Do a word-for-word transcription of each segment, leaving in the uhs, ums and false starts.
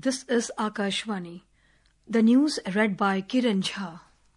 This is Akashvani. The news read by Kiran Jha.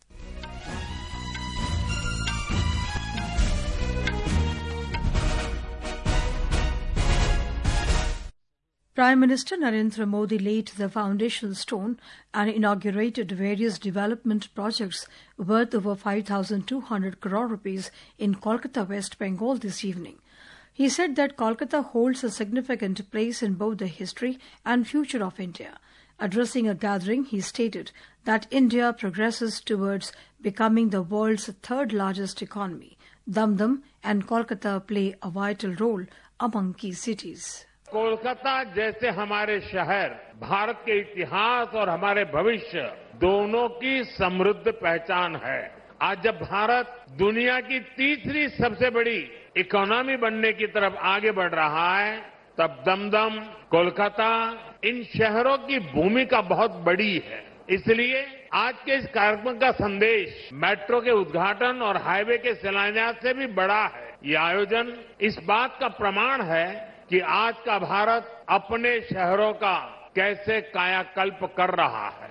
Prime Minister Narendra Modi laid the foundation stone and inaugurated various development projects worth over five thousand two hundred crore rupees in Kolkata, West Bengal this evening. He said that Kolkata holds a significant place in both the history and future of India. Addressing a gathering, he stated that India progresses towards becoming the world's third largest economy. Dum-Dum and Kolkata play a vital role among key cities. Kolkata जैसे हमारे शहर भारत के इतिहास और हमारे भविष्य दोनों की समृद्ध पहचान है। आज जब भारत दुनिया की तीसरी सबसे बड़ी इकोनॉमी बनने की तरफ आगे बढ़ रहा है, तब दमदम, कोलकाता इन शहरों की भूमिका बहुत बड़ी है। इसलिए आज के इस कार्यक्रम का संदेश मेट्रो के उद्घाटन और हाईवे के शिलान्यास से भी बड़ा है। ये आयोजन इस बात का प्रमाण है कि आज का भारत अपने शहरों का कैसे कायाकल्प कर रहा है.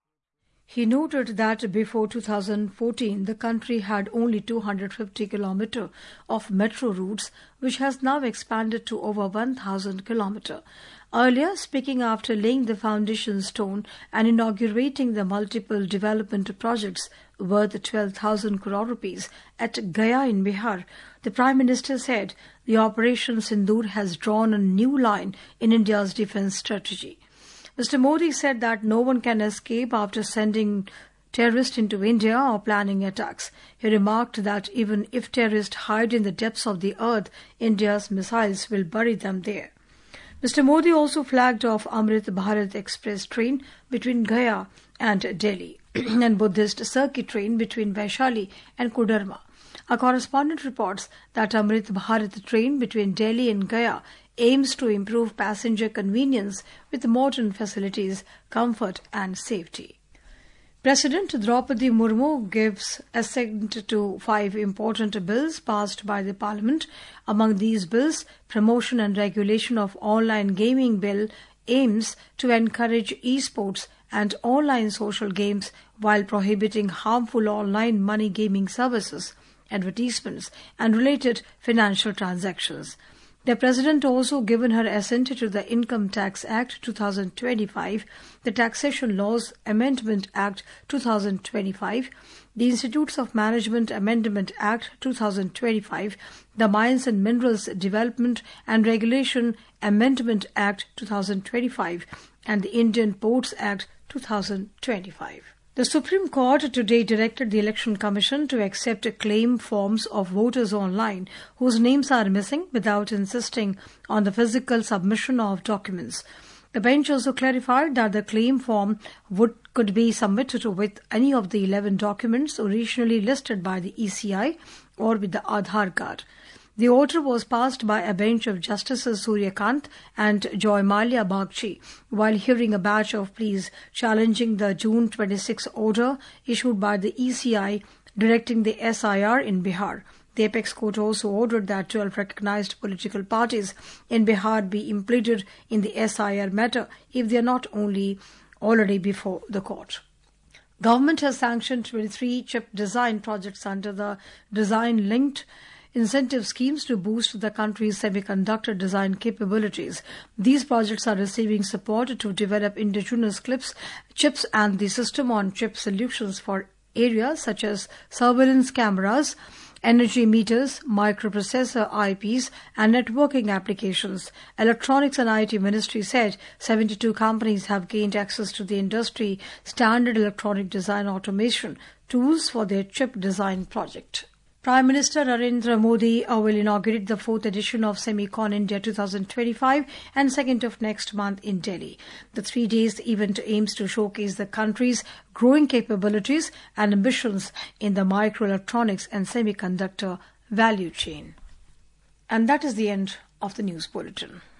He noted that before two thousand fourteen, the country had only two hundred fifty kilometers of metro routes, which has now expanded to over one thousand kilometers. Earlier, speaking after laying the foundation stone and inaugurating the multiple development projects worth twelve thousand crore rupees at Gaya in Bihar, the Prime Minister said the Operation Sindoor has drawn a new line in India's defence strategy. Mister Modi said that no one can escape after sending terrorists into India or planning attacks. He remarked that even if terrorists hide in the depths of the earth, India's missiles will bury them there. Mister Modi also flagged off Amrit Bharat Express train between Gaya and Delhi and Buddhist circuit train between Vaishali and Kodarma. A correspondent reports that Amrit Bharat train between Delhi and Gaya aims to improve passenger convenience with modern facilities, comfort and safety. President Draupadi Murmu gives assent to five important bills passed by the Parliament. Among these bills, Promotion and Regulation of Online Gaming Bill aims to encourage e-sports and online social games while prohibiting harmful online money gaming services, advertisements and related financial transactions. The President also given her assent to the Income Tax Act two thousand twenty-five, the Taxation Laws Amendment Act two thousand twenty-five, the Institutes of Management Amendment Act two thousand twenty-five, the Mines and Minerals Development and Regulation Amendment Act two thousand twenty-five, and the Indian Ports Act two thousand twenty-five. The Supreme Court today directed the Election Commission to accept claim forms of voters online whose names are missing without insisting on the physical submission of documents. The bench also clarified that the claim form would could be submitted with any of the eleven documents originally listed by the E C I or with the Aadhaar card. The order was passed by a bench of Justices Surya Kant and Joy Malia Bagchi while hearing a batch of pleas challenging the June twenty-sixth order issued by the E C I directing the S I R in Bihar. The Apex Court also ordered that twelve recognized political parties in Bihar be impleaded in the S I R matter if they are not only already before the court. Government has sanctioned twenty-three chip design projects under the design-linked incentive schemes to boost the country's semiconductor design capabilities. These projects are receiving support to develop indigenous clips, chips and the system-on-chip solutions for areas such as surveillance cameras, energy meters, microprocessor I Ps and networking applications. Electronics and I T Ministry said seventy-two companies have gained access to the industry standard electronic design automation tools for their chip design project. Prime Minister Narendra Modi uh, will inaugurate the fourth edition of Semicon India twenty twenty-five and second of next month in Delhi. The three days event aims to showcase the country's growing capabilities and ambitions in the microelectronics and semiconductor value chain. And that is the end of the news bulletin.